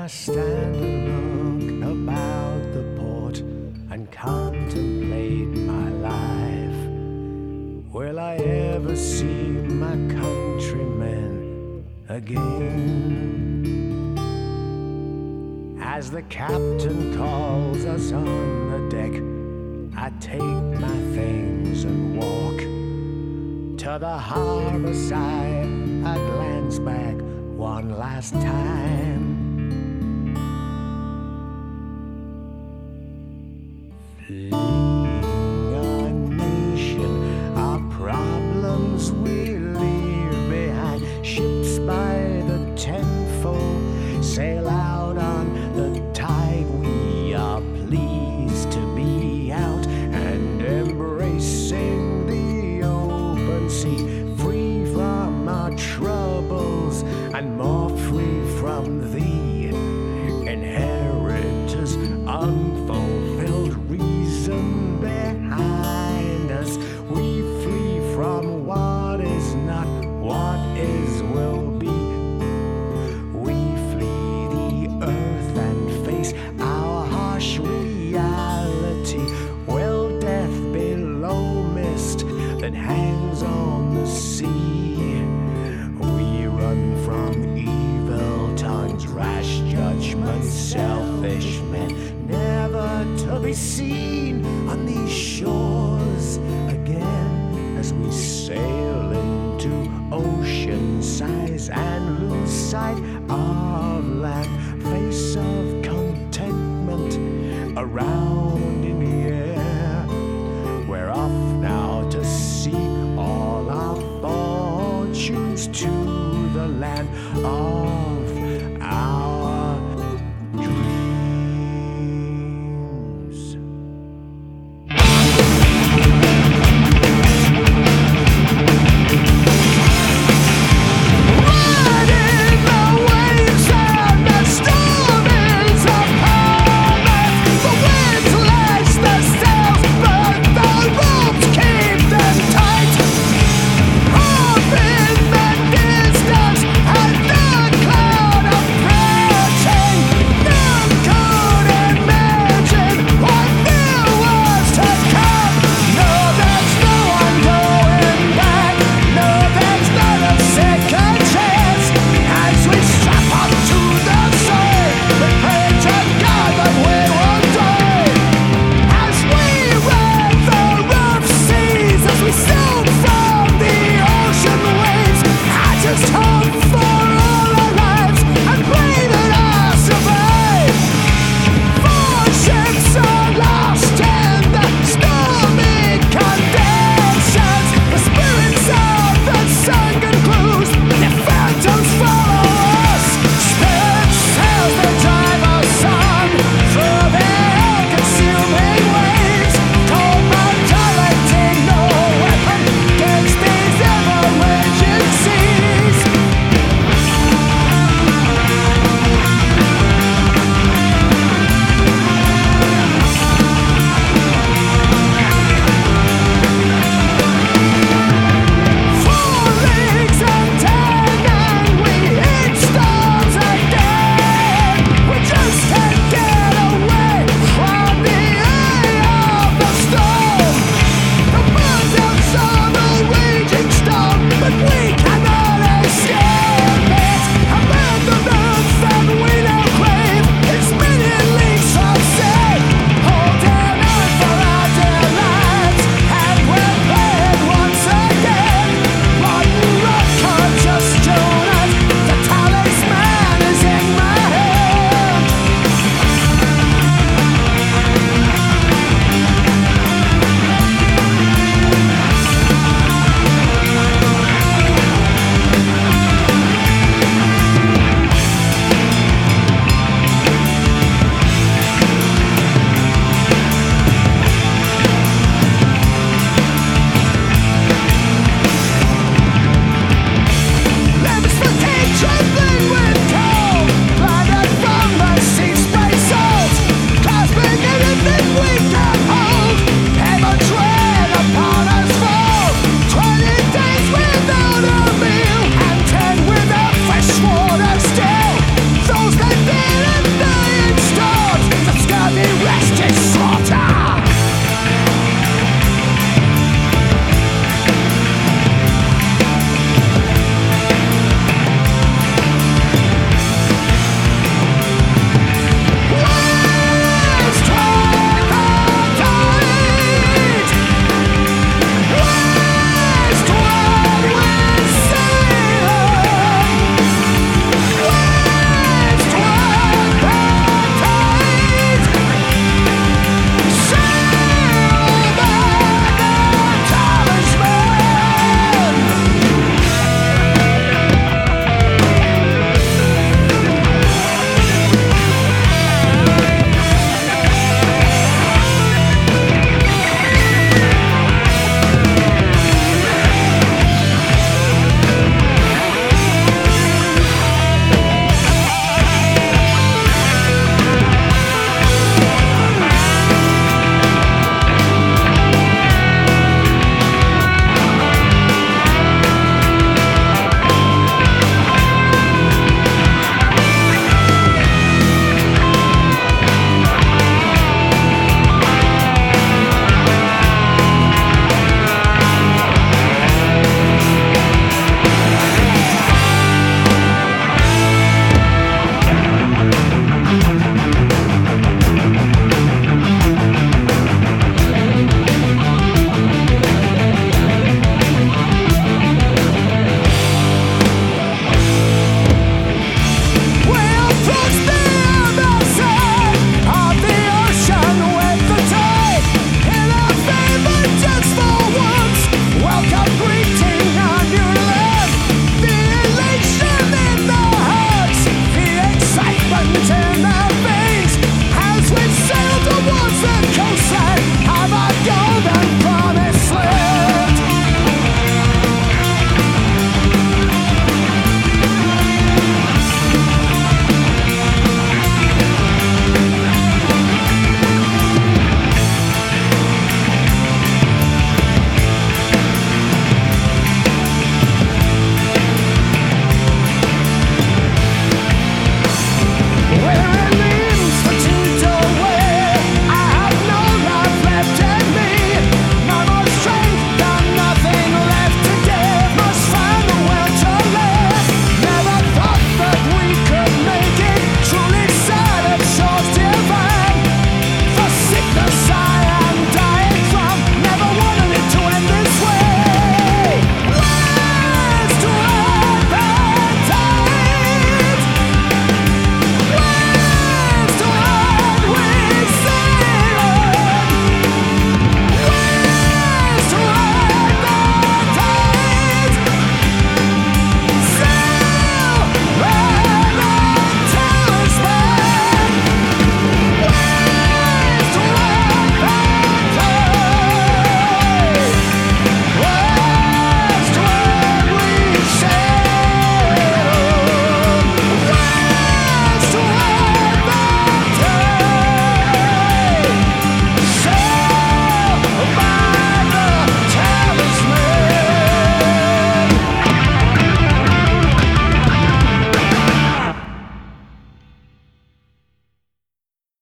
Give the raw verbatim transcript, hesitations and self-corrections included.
I stand and look about the port and contemplate my life, will I ever see my countrymen again? As the captain calls us on the deck, I take my things and walk to the harbor side. I glance back one last time. Fleeing our nation, our problems we leave behind. Ships by the tenfold sail out on the tide. We are pleased to be out and embracing the open sea, free from our troubles and more free from the inheritors, unfulfilled reason behind us. We flee from what is not, what is will be. We flee the earth and face our harsh reality. Will death below mist that hangs on the sea? We run from evil tongues, rash judgments, selfish men, never to be seen on these shores again, as we sail into ocean size and lose sight of land. Face of contentment around in the air. We're off now to seek all our fortunes to the land of